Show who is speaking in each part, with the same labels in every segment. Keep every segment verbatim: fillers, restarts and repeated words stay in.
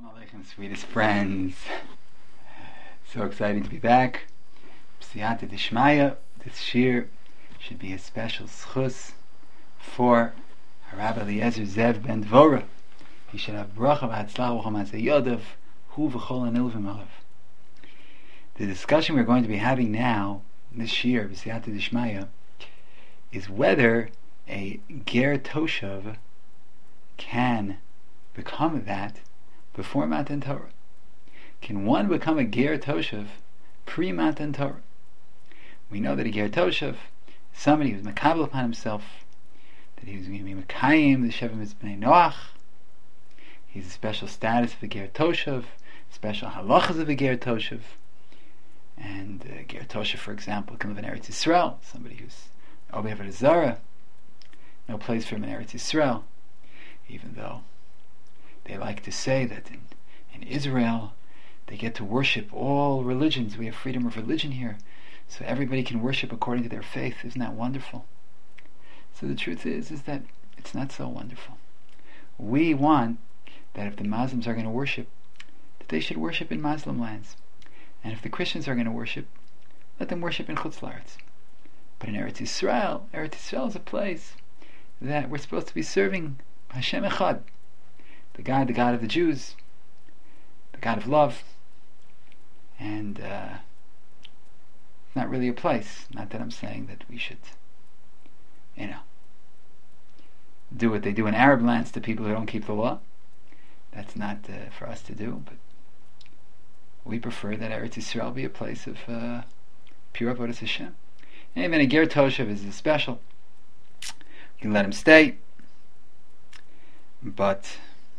Speaker 1: Assalamu alaikum, sweetest friends. So exciting to be back. B'siyata Dishmaya. This shir should be a special schus for Rabbi Eliezer Zev ben Dvorah. He should have bracha v'hatzlacha v'chamas yodav hu v'chol anilvim alav. The discussion we're going to be having now, this shir, B'siyata Dishmaya, is whether a ger toshav can become that before Matan Torah. Can one become a ger toshav pre-Matan Torah? We know that a ger toshav, somebody who was makabel upon himself, that he was going to be mekayim the Sheva Mitzvah Bnei Noach. He's a special status of a ger toshav, special halachas of a ger toshav. And uh, ger toshav, for example, can live in Eretz Yisrael. Somebody who's obey avodah zarah, no place for him in Eretz Yisrael. Even though they like to say that in, in Israel they get to worship all religions. We have freedom of religion here, so everybody can worship according to their faith. Isn't that wonderful? So the truth is, is that it's not so wonderful. We want that if the Muslims are going to worship, that they should worship in Muslim lands. And if the Christians are going to worship, let them worship in Chutz La'aretz. But in Eretz Yisrael, Eretz Yisrael is a place that we're supposed to be serving Hashem Echad, the God, the God of the Jews, the God of love, and uh, it's not really a place. Not that I'm saying that we should, you know, do what they do in Arab lands to people who don't keep the law. That's not uh, for us to do, but we prefer that Eretz Yisrael be a place of uh, pure avodas Hashem. And even a ger toshav is special. You can let him stay. But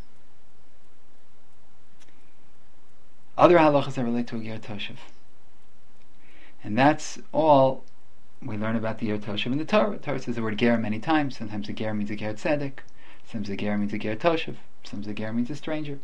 Speaker 1: other halachas that relate to a ger toshav, and that's all we learn about the ger toshav in the Torah. The Torah says the word ger many times. Sometimes a ger means a ger tzedek, sometimes a ger means a ger toshav, sometimes a ger means a stranger.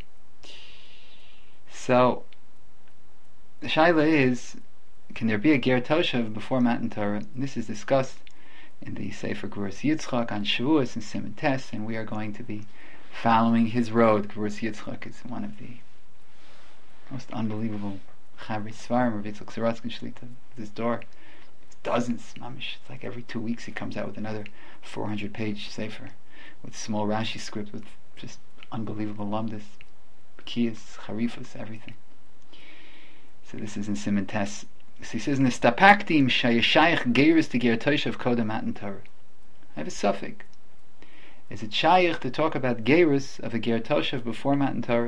Speaker 1: So the shaila is, can there be a ger toshav before Matan Torah? And this is discussed in the Sefer Gvuras Yitzchak on Shavuos and Siman Tes, and we are going to be following his road. Gvuras Yitzchak is one of the most unbelievable Chavri Svarim of Yitzchak Sorotzkin Shlita. This door, dozens, mamish. It's like every two weeks he comes out with another four hundred page Sefer with small Rashi script with just unbelievable lumdis, Bekiyas, Charifas, everything. So this is in Siman Tes. So he says, Nistapaktim shayashayach geiris to ger toshav kodem Matan Torah. I have a suffix. Is it shayach to talk about geiris of a ger toshav before Matan Torah?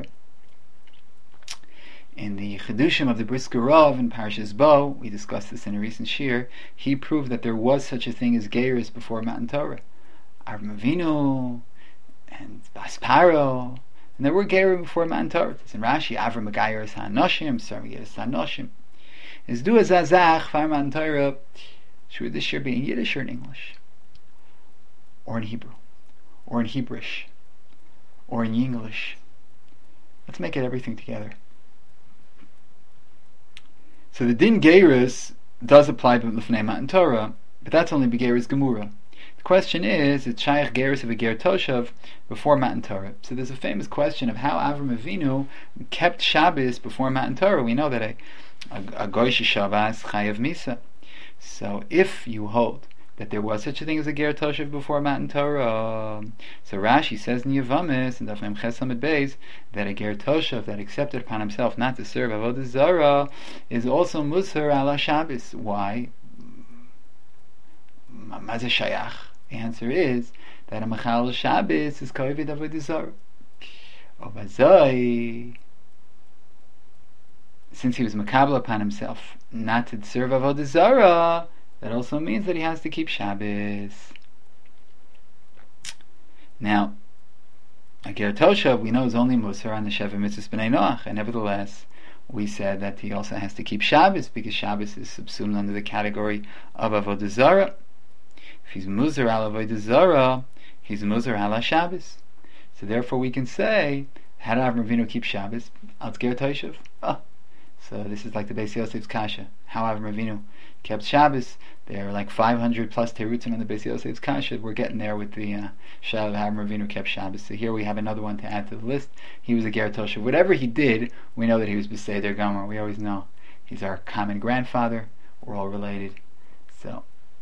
Speaker 1: In the Chedushim of the Brisker Rav in Parashas Bo, we discussed this in a recent shir, he proved that there was such a thing as geiris before Matan Torah. Avram Avinu and Bas Paro, and there were geirim before Matan Torah. It's in Rashi, Avram Megayeres HaNoshim, Sarah Megayeres HaNoshim. Is do a zazach for Matan Torah. Should this shir be in Yiddish or in English, or in Hebrew, or in Hebrewish, or in English? Let's make it everything together. So the din geiris does apply to Lefnei Matan Torah, but that's only begeiris gemura. The question is, it's shaykh geiris of a ger toshav before Matan Torah. So there's a famous question of how Avram Avinu kept Shabbos before Matan Torah. We know that a a goy shavas chayav misa. So if you hold that there was such a thing as a ger toshav before Matan Torah, so Rashi says in Yevamos and Daf Ches Amud Beis that a ger toshav that accepted upon himself not to serve avodah zarah is also musar ala Shabbos. Why? Mazeh shayach. The answer is that a machal Shabbos is kovid avodah zarah. Ovazoi, since he was makabel upon himself not to serve avodah zarah, that also means that he has to keep Shabbos. Now, a ger toshav we know is only musar on the Sheva Mitzvah Bnei Noach, and nevertheless we said that he also has to keep Shabbos because Shabbos is subsumed under the category of avodah zarah. If he's musar al avodah zarah, he's musar ala Shabbos. So therefore we can say, how did Avram Avinu keep Shabbos? Al ger toshav. Oh. So this is like the Beis Yosef's kasha. How Avram Avinu kept Shabbos. There are like five hundred plus terutzim in the Beis Yosef's kasha. We're getting there with the uh, shal of Avram Avinu kept Shabbos. So here we have another one to add to the list. He was a ger toshav. Whatever he did, we know that he was b'seder gomer. We always know he's our common grandfather. We're all related. So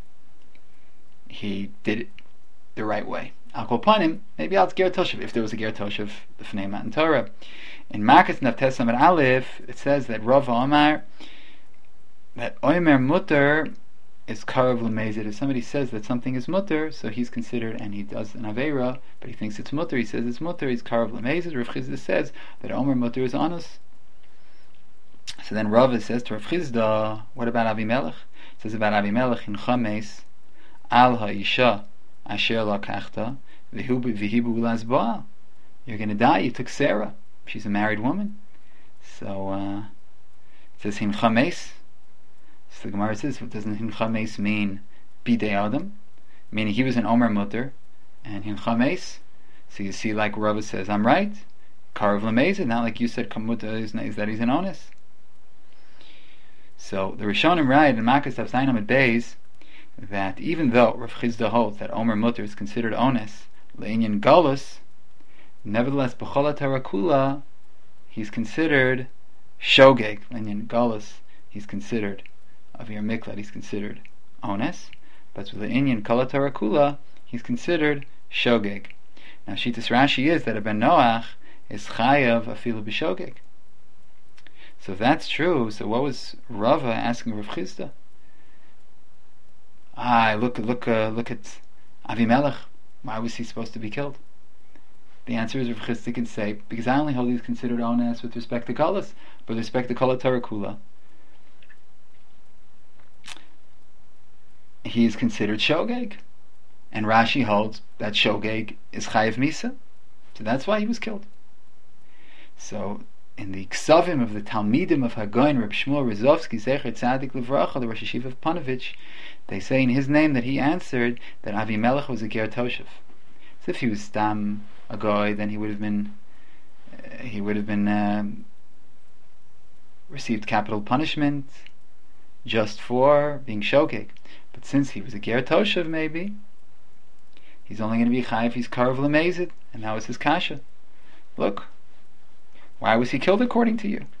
Speaker 1: he did it the right way. Al kol panim, maybe I'll ger toshav if there was a ger toshav l'fnei Matan Torah. In Makas Naftes Amar Aleph, it says that Rav Omar, that Omer Mutter is Karav L'Mezid. If somebody says that something is Mutter, so he's considered, and he does an Aveira, but he thinks it's Mutter, he says it's Mutter, he's Karav L'Mezid. Rav Chizda says that Omer Mutter is Anus. So then Rav says to Rav Chizda, what about Avimelech? It says about Avimelech in Chames, Al Ha'isha Asher Lakachta, V'hibu Lazba'al. You're going to die, you took Sarah. She's a married woman. So, uh, it says Hin Chames. So the Gemara says, what doesn't Hin Chames mean? Bidei Adam? Meaning he was an Omer Mutter, and Hin Chames. So you see, like Rava says, I'm right. Karav L'Mezid, not like you said, Kamuta is, is that he's an onus. So the Rishonim write in Makas Tav Zayin Amud Beis that even though Rav Chizda holds that Omer Mutter is considered onus, Le'inyan Galus, nevertheless, b'chol Torah kula, he's considered shogeg. In Galus, he's considered avir miklat. He's considered ones, but with the inyan kol Torah kula, he's considered shogeg. Now, Shitas Rashi is that a ben Noach is chayav afilu b'shogeg. So if that's true, so what was Rava asking Rav Chizda? Ah, look, look, uh, look at Avimelech. Why was he supposed to be killed? The answer is Rav Chizda can say, because I only hold he's considered ones with respect to Kalas, but with respect to Kol Torah Kula, he is considered Shogeg. And Rashi holds that Shogeg is Chayev Misa. So that's why he was killed. So, in the Ksavim of the Talmidim of Hagoyin, Reb Shmuel Rozovsky, Zecher Tzadik Livracha, the Rosh Yeshiva of Panovich, they say in his name that he answered that Avimelech was a Ger Toshav. So if he was Stam, a guy, then he would have been uh, he would have been um, received capital punishment just for being shogeg. But since he was a ger toshav, maybe he's only going to be chayiv. He's karav l'mezid, and that was his kasha. Look, why was he killed according to you?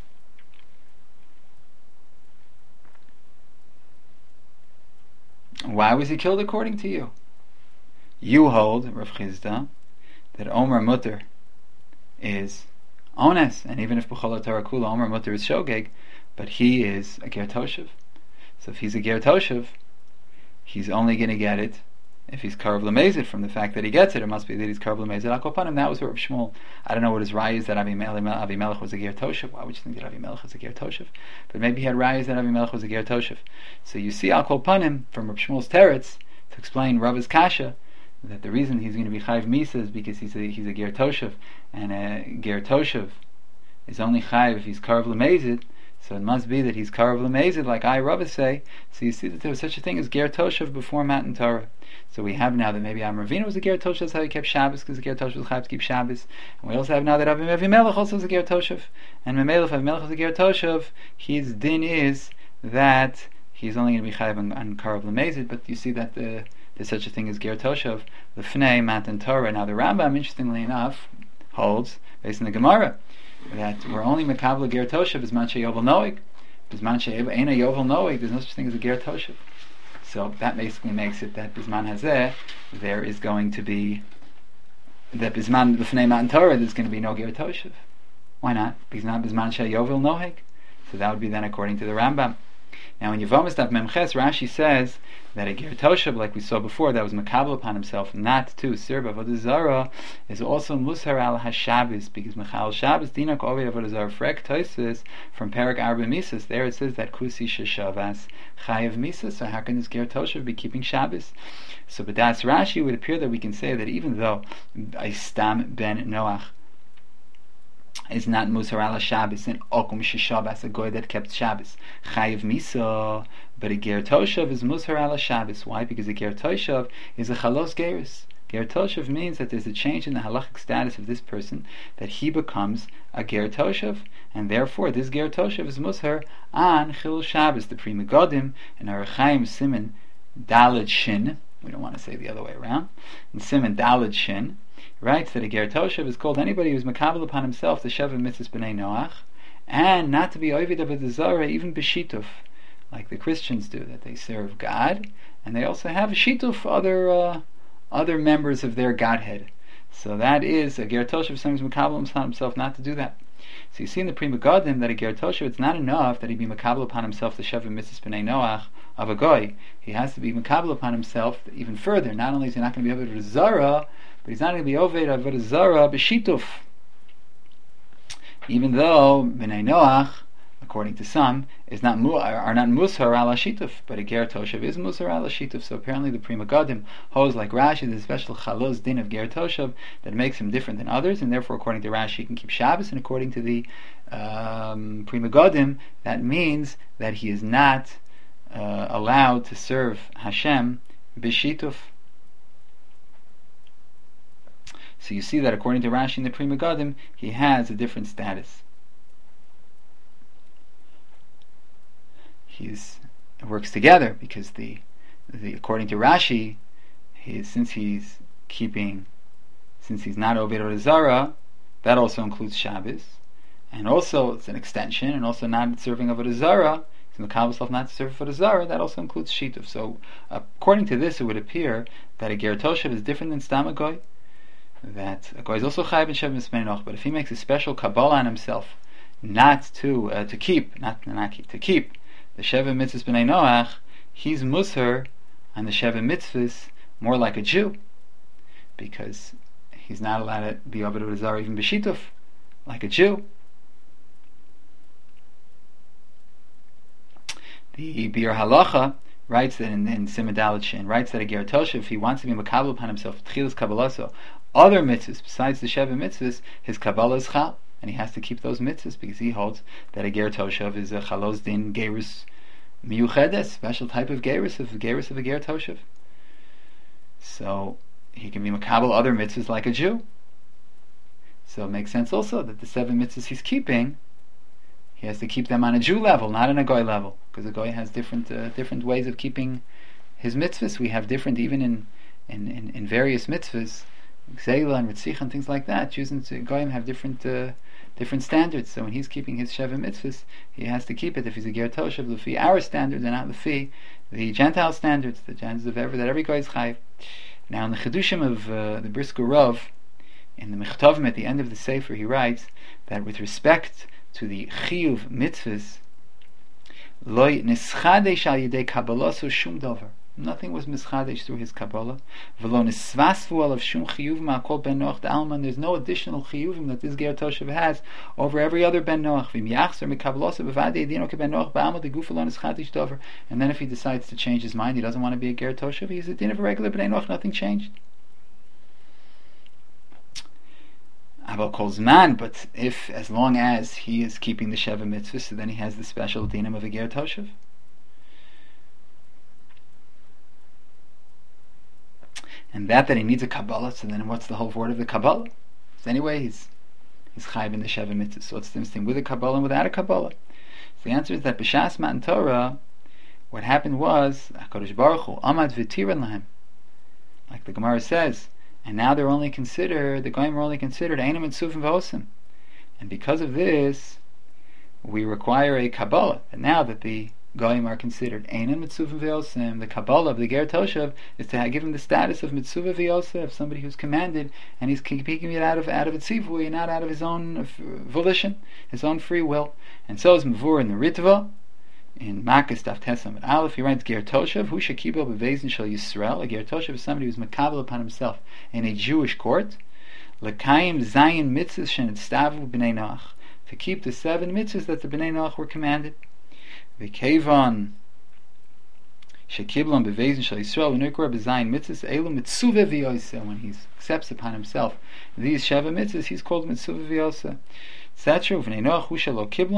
Speaker 1: Why was he killed according to you? You hold, Rav Chizda, that Omer Mutter is ones, and even if b'chol Torah kula Omer Mutter is shogeg, but he is a ger toshav. So if he's a ger toshav, he's only going to get it if he's karav l'mezid. From the fact that he gets it, it must be that he's karav l'mezid. Al kol panim, that was what Rav Shmuel. I don't know what his raya is that Avimelech, Avimelech was a ger toshav. Why would you think that Avimelech was a ger toshav? But maybe he had rayas that Avimelech was a ger toshav. So you see Al kol panim from Rav Shmuel's teretz to explain Rava's kasha, that the reason he's going to be chayiv misa is because he's a, he's a ger toshav, and a ger toshav is only chayiv if he's karav l'mezid. So it must be that he's karav l'mezid, like I Rava say. So you see that there was such a thing as ger toshav before Matan Torah. So we have now that maybe Amram Avinu was a ger toshav, that's how he kept Shabbos, because the ger toshav was chayiv to keep Shabbos. And we also have now that Avimelech also was a ger toshav, and Memelech, if Avimelech was a ger toshav, his din is that he's only going to be chayiv on, on karav l'mezid. But you see that the there's such a thing as ger toshav l'fnei Matan Torah. Now the Rambam, interestingly enough, holds based on the Gemara that we're only mekabel ger toshav is manche yovel noig. Bisman she'ena yovel noig, there's no such thing as a ger toshav. So that basically makes it that bisman hazeh there is going to be that bisman l'fnei Matan Torah there's going to be no ger toshav. Why not? Because not bisman she'yovel noig. So that would be then according to the Rambam. Now in Yevamos Daf Memches, Rashi says that a ger toshav, like we saw before, that was makabel upon himself not to serve avodah zara, is also musar al hashabbos, because mechal Shabbos dinak oved avodah zara. Frek Tosfos from Perek Arba Misas, there it says that kusi sheshavas chayev misas. So how can this ger toshav be keeping Shabbos? So but that's Rashi. It would appear that we can say that even though a stam ben Noach is not musar ala Shabbos and okum sheshavas, a goy that kept Shabbos chayiv misa, but a ger toshav is musar ala Shabbos. Why? Because a ger toshav is a chalos geris. Ger Toshav means that there's a change in the halachic status of this person, that he becomes a Ger Toshav, and therefore this Ger Toshav is Musher on Chilul Shabbos. The Pri Megadim in Orach Chaim Siman Daled Shin, we don't want to say the other way around, in Siman Daled Shin, writes that a Ger Toshav is called anybody who's makabel upon himself the Sheva Mitzvahs B'nai Noach, and not to be Ovid Avodah Zarah, even B'shituf, like the Christians do, that they serve God, and they also have a shituf other uh, other members of their Godhead. So that is a Ger Toshav, somebody's makabel upon himself not to do that. So you see in the Pri Megadim that a Ger Toshav, it's not enough that he be makabel upon himself the Sheva Mitzvahs B'nai Noach of a goy. He has to be makabel upon himself even further. Not only is he not going to be Avodah Zarah, but he's not going to be Oved Avodah Zarah b'shituf. Even though B'nai Noach, according to some, is not mu- are not Musar ala shituf, but a Ger Toshav is Musar ala shituf. So apparently the Pri Megadim holds like Rashi, the special Chalos din of Ger Toshav that makes him different than others, and therefore according to Rashi he can keep Shabbos, and according to the um, Pri Megadim that means that he is not uh, allowed to serve Hashem b'shituf. So you see that according to Rashi in the Pri Megadim, he has a different status. He's it works together because the, the according to Rashi, he, since he's keeping, since he's not Oved Avodah Zarah, that also includes Shabbos, and also it's an extension, and also not serving Avodah Zarah. In the Kabbalah not to serve Avodah Zarah, that also includes shituf. So according to this, it would appear that a Ger Toshav is different than Stam a Goy. That a Goy is also Chayav in Sheva Mitzvah B'nai Noach, but if he makes a special Kabbalah on himself, not to uh, to keep, not not keep, to keep the Sheva Mitzvahs B'nai Noach, he's Musar on the Sheva Mitzvahs more like a Jew, because he's not allowed to be Avodah Avodah Zarah even b'shituf, like a Jew. The Bir Halacha writes that in, in Siman Daled Shin, writes that a Ger Toshav, if he wants to be makabel upon himself, Tchilas Kabbalaso, other mitzvahs besides the Sheva mitzvahs, his Kabbalah is Chal, and he has to keep those mitzvahs because he holds that a Ger Toshav is a Chalos Din Gerus Miyuchedes, special type of Gerus, of Gerus of a Ger Toshav. So he can be makabel other mitzvahs like a Jew. So it makes sense also that the seven mitzvahs he's keeping, he has to keep them on a Jew level, not on a Goy level, because a Goy has different uh, different ways of keeping his mitzvahs. We have different, even in in, in, in various mitzvahs, Gzeila and Ritzich and things like that. Jews and Goyim have different uh, different standards. So when he's keeping his Sheva mitzvahs, he has to keep it if he's a Ger Toshav, Lefi our standards and not Lefi the Gentile standards, the standards of every that every Goy is chayiv. Now in the Chedushim of uh, the Brisker Rav, in the Mechtavim at the end of the Sefer, he writes that with respect to the chiyuv mitzvahs, loy nischadesh al yedei kabbalaso shum dover. Nothing was mischadesh through his kabbalah. V'lo nisvasvu alav shum chiyuv ma'akol ben noach d'alman. There's no additional chiyuvim that this Ger Toshav has over every other ben noach. V'im yachzer mekabbalaso b'vadei dino ke ben noach ba'alma degufa lo nischadesh dover. And then if he decides to change his mind, he doesn't want to be a Ger Toshav, he's a din of a regular b'nai noach, nothing changed. Abel calls man, but if, as long as he is keeping the Sheva mitzvah, so then he has the special dinam of a Ger Toshav. And that that he needs a Kabbalah, so then what's the whole word of the Kabbalah? So anyway, he's he's chayiv in the Sheva mitzvah. So what's the difference with a Kabbalah and without a Kabbalah? So the answer is that b'shas Matan Torah, what happened was HaKadosh Baruch Hu amad v'tiran lahem, like the Gemara says. And now they're only considered, the Goyim are only considered Einam and Sufim V'osim. And because of this, we require a Kabbalah. And now that the Goyim are considered Einam and Sufim V'osim, the Kabbalah of the Ger Toshav is to give him the status of Mitzvah V'osef, somebody who's commanded, and he's keeping it out of out of its tzivui, not out of his own volition, his own free will. And so is Mavur in the Ritva, in Makkos Daf Tesam at Aleph, he writes Ger Toshav, Hu Shekibel Bevezin Shel Yisrael. A Ger Toshav is somebody who's makabel upon himself in a Jewish court. L'kayim Zayin Mitzvahs Shenitztavu B'nai Noach, to keep the seven mitzvahs that the B'nai Noach were commanded. V'kevan Shekibel Bevezin Shel Yisrael V'nukra B'Zayin Mitzvahs Elu Mitzuve V'yoseh. When he accepts upon himself these Sheva mitzvahs, he's called Mitzuve V'yoseh. It's that true. B'nai Noach Hu Shelo Kiblon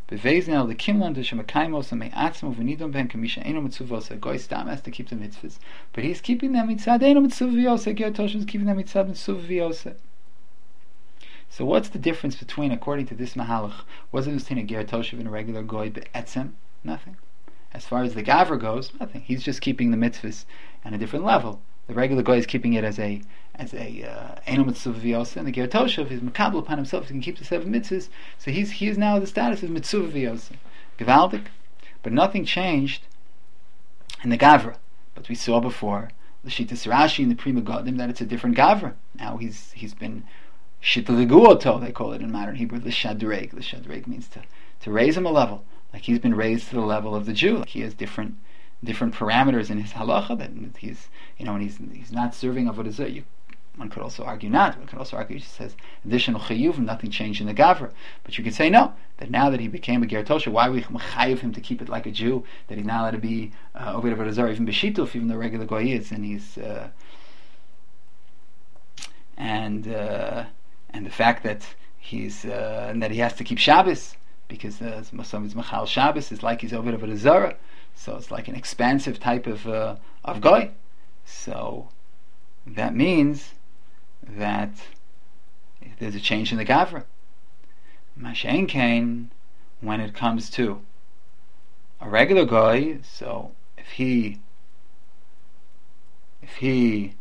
Speaker 1: Beveznel the Kimlan de Shemakaimos and Me'atzmo Venidon Ben Kamisha Eno Mitzuvos. Goy Stam has to keep the mitzvahs, but he's keeping them mitzad Eno Mitzuvos. Ger Toshav is keeping them mitzad Mitzuvos. So what's the difference between, according to this Mahalach, what's the difference between a Ger Toshav and a regular Goy Be'etzem? Nothing. As far as the Gavra goes, nothing. He's just keeping the mitzvahs on a different level. The regular Goy is keeping it as a as a Eno Mitzvah V'yosa, and the Ger Toshav is makabel upon himself. He can keep the seven mitzvahs, so he's he is now the status of Mitzvah V'yosa. Gevaldik. But nothing changed in the Gavra. But we saw before the Shittas Rashi in the Pri Megadim that it's a different Gavra. Now he's he's been Shitta Leguoto, they call it in modern Hebrew, L'shadreg. L'shadreg means to, to raise him a level. Like he's been raised to the level of the Jew. Like he has different different parameters in his halacha that he's, you know, and he's he's not serving avodah zarah. You One could also argue not. One could also argue, he says, additional chiyuv, nothing changed in the gavra. But you could say no, that now that he became a ger tosha, why we chayiv him to keep it like a Jew, that he's not allowed to be uh, over avodah zarah, even b'shituf, even though regular goy is, and he's, uh, and, uh, and the fact that he's, uh, and that he has to keep Shabbos, because uh, some of his machal Shabbos is like he's over avodah zarah, so it's like an expansive type of, uh, of goy. So, that means that there's a change in the Gavra. Mashen Kain, when it comes to a regular guy, so if he if he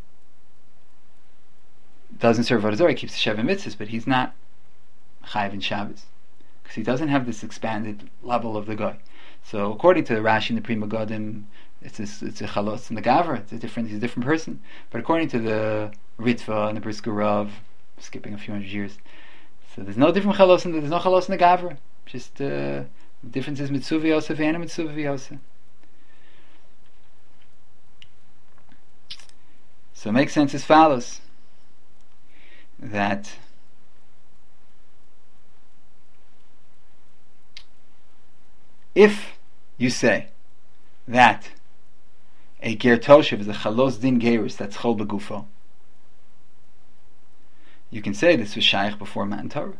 Speaker 1: doesn't serve Avodah Zarah, he keeps the Sheva Mitzvahs, but he's not Chayiv in Shabbos, because he doesn't have this expanded level of the guy. So according to the Rashi and the Pri Megadim, it's a, it's a chalos in the Gavra. It's a different. He's a different person. But according to the Ritva and the Brisker Rav, skipping a few hundred years, so there's no different chalos in the, there's no chalos in the Gavra. Just uh, the difference is Mitzvah V'yosa and Mitzvah V'yosa. So it makes sense as follows: that if you say that a ger toshev is a chalos din gerus that's chol begufo, you can say this was shaykh before Matan Torah,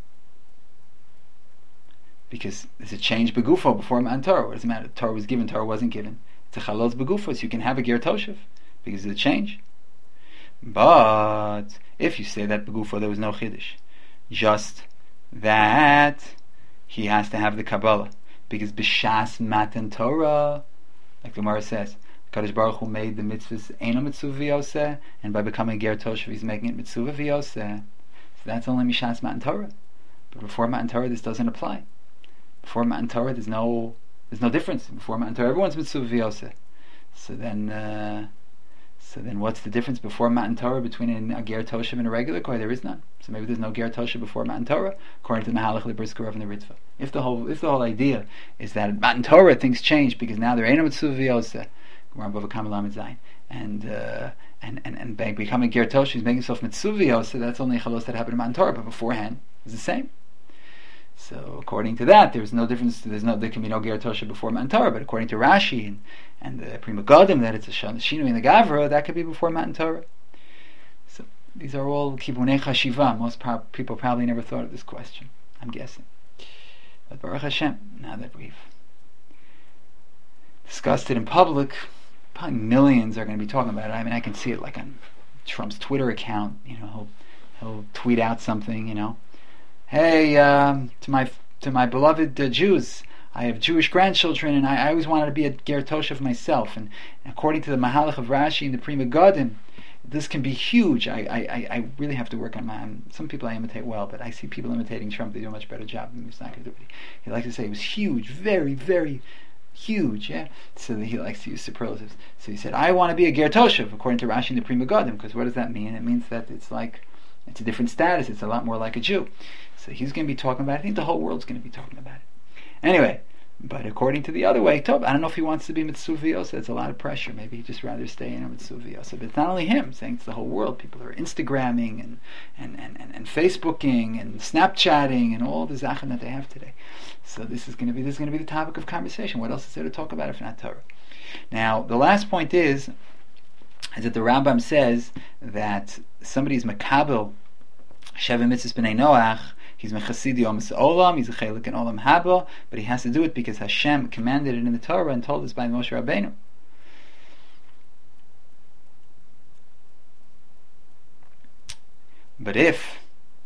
Speaker 1: because there's a change begufo before Matan Torah. What does it matter? Torah was given, Torah wasn't given. It's a chalos begufo, so you can have a ger toshev because of the change. But if you say that begufo there was no chiddush, just that he has to have the Kabbalah, because b'shas Matan Torah, like the Gemara says, Kadosh Baruch Hu made the mitzvahs Eino Mitzvah V'yoseh, and by becoming ger toshev he's making it Mitzvah V'yoseh. So that's only mishas Matan Torah. But before Matan Torah this doesn't apply. Before Matan Torah there's no there's no difference. Before Matan Torah everyone's Mitzvah V'yoseh. So then uh, so then what's the difference before Matan Torah between a ger toshev and a regular koy? There is none. So maybe there's no ger toshev before Matan Torah, according to the Mahalach, the Brisker Rav, and the Ritva. If the whole if the whole idea is that Matan Torah things change because now they're Eino Mitzvah V'yoseh, and uh, and and and by becoming ger toshev, he's making himself Mitzvah V'yoseh. That's only a chalos that happened in Matan Torah, but beforehand it's the same. So according to that, there's no difference. There's no there can be no ger toshev before Matan Torah, but according to Rashi and and the Pri Megadim, that it's a shinui in the Gavra, that could be before Matan Torah. So these are all kibunei chashiva. Most pro- people probably never thought of this question, I'm guessing. But Baruch Hashem, now that we've discussed it in public, probably millions are going to be talking about it. I mean, I can see it like on Trump's Twitter account. You know, he'll, he'll tweet out something. You know, hey, um, to my to my beloved uh, Jews, I have Jewish grandchildren, and I, I always wanted to be a ger toshev myself. And, and according to the Mahalach of Rashi and the Pri Megadim, this can be huge. I, I, I really have to work on my. Some people I imitate well, but I see people imitating Trump. They do a much better job than he's not going to do. He likes to say it was huge, very, very huge. Yeah. So he likes to use superlatives. So he said, "I want to be a ger toshev," according to Rashi and the Pri Megadim, because what does that mean? It means that it's like it's a different status. It's a lot more like a Jew. So he's going to be talking about it. I think the whole world's going to be talking about it. Anyway. But according to the other way, Tov, I don't know if he wants to be Mitzvah V'yoseh. It's a lot of pressure. Maybe he'd just rather stay in a Mitzvah V'yoseh. But it's not only him, saying it's the whole world. People are Instagramming and and, and, and, and Facebooking and Snapchatting and all the zachan that they have today. So this is going to be this is going to be the topic of conversation. What else is there to talk about if not Torah? Now, the last point is, is that the Rambam says that somebody's makabel Sheva Mitzvahs B'nei Noach He's mechasidi omas olam. He's a chelik in olam haba, but he has to do it because Hashem commanded it in the Torah and told us by Moshe Rabbeinu. But if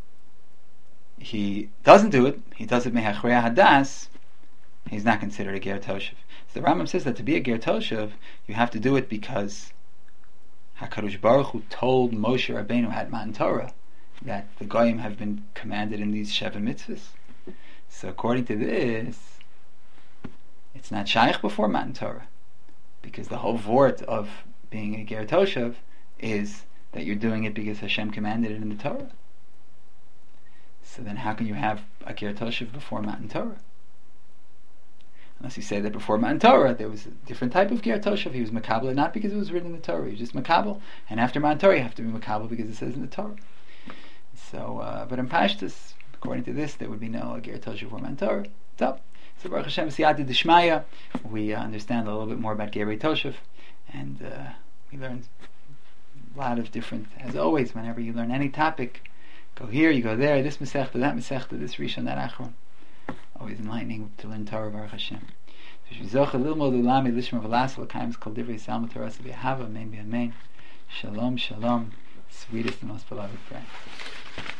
Speaker 1: he doesn't do it, he does it mehachreya hadas, he's not considered a ger toshav. So the Rambam says that to be a ger toshav, you have to do it because HaKadosh Baruch Hu told Moshe Rabbeinu at Matan Torah that the goyim have been commanded in these Sheva mitzvahs. So according to this, it's not shaykh before Matan Torah, because the whole vort of being a ger toshav is that you're doing it because Hashem commanded it in the Torah. So then how can you have a ger toshav before Matan Torah? Unless you say that before Matan Torah there was a different type of ger toshav. He was makabel not because it was written in the Torah. He was just makabel. And after Matan Torah you have to be makabel because it says in the Torah. So, uh, but in Pashtus, according to this, there would be no ger toshav before Matan Torah. So, so Baruch Hashem Siyata Dishmaya, we uh, understand a little bit more about ger toshav, and uh, we learn a lot of different, as always, whenever you learn any topic, go here, you go there, this Masechta, that Masechta, this Rishon, that Achron. Always enlightening to learn Torah, Baruch Hashem. Shalom, shalom, sweetest and most beloved friend.